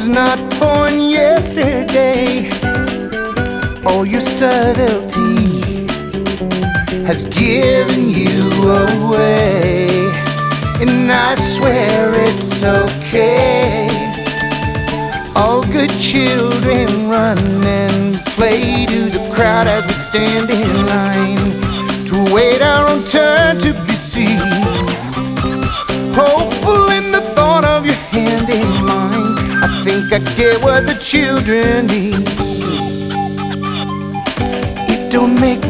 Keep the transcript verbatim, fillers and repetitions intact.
was not born yesterday. All your subtlety has given you away, and I swear it's okay. All good children run and play to the crowd as we stand in line to wait our own turn to be seen. Hopeful in the thought of your hand in mine, I think I get what the children need. It don't make